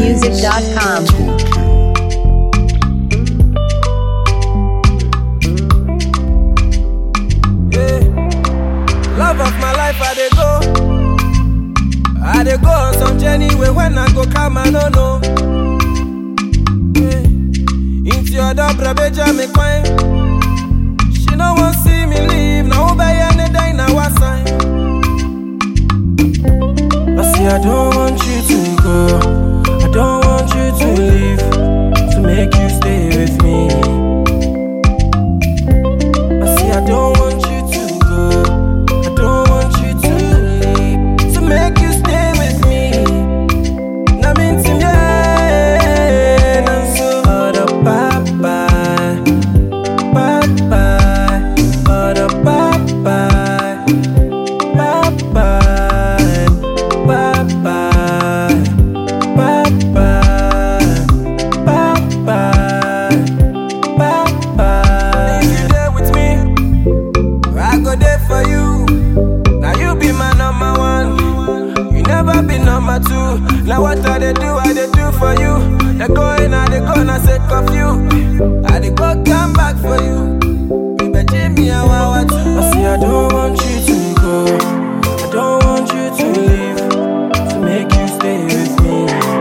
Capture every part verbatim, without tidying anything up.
music dot com. Love of my life, I dey go. I dey go on some journey where when I go come, I don't know. Yeah. Into your door, brabeja me quine. She no want see me leave. Now obey any day now what sign? I say I don't want you to go. I don't want you to leave. To make you stay with me. I say I don't want you to go. I don't want you to leave. To make you stay with me. Na minti mye na so oda bye bye, bye bye, oda bye bye, bye bye, bye bye, bye bye, bye bye, bye bye. If you there with me, I go there for you. Now you be my number one. You never be number two. Now what I they do, I they do for you. They go in, I they go, I say cuff you. I they go come back for you. Baby Jimmy, I want you. I say I don't want you to go. I don't want you to leave. To make you stay with me.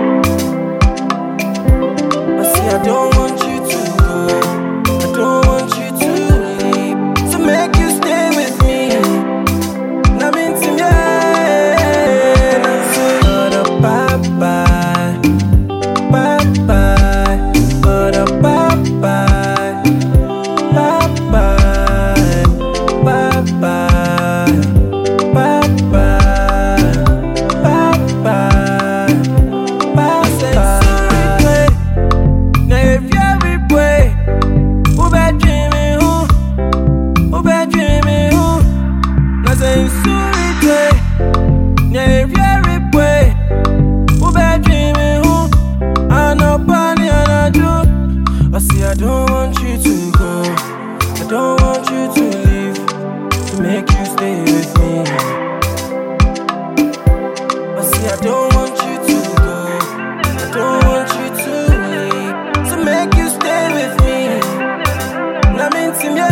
I say I don't want you to go. I don't want you to leave. To make you stay with me. Na minti mye na so oda bye bye, bye bye, oda bye bye, bye bye, bye bye, bye bye, bye bye, bye bye. Na if you replay, who be dreaming who, who be dreaming who? Na say sorry day, na if you replay, who be dreaming who? I know plenty and I do. I say I don't want you to go, I don't want you to leave. To make you stay with me. I say I don't want you to go, I don't want you to leave. To make you stay with me. Na minti mye.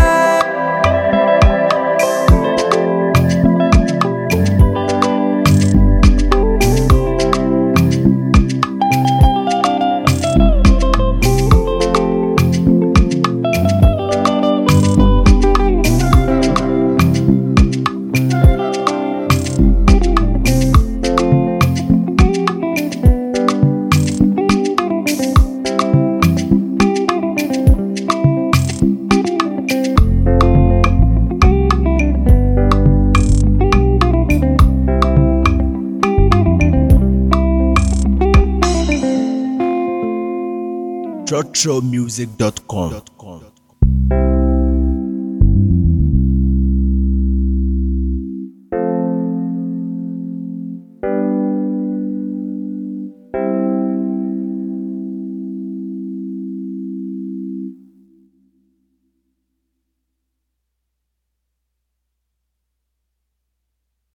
Churchill music dot com.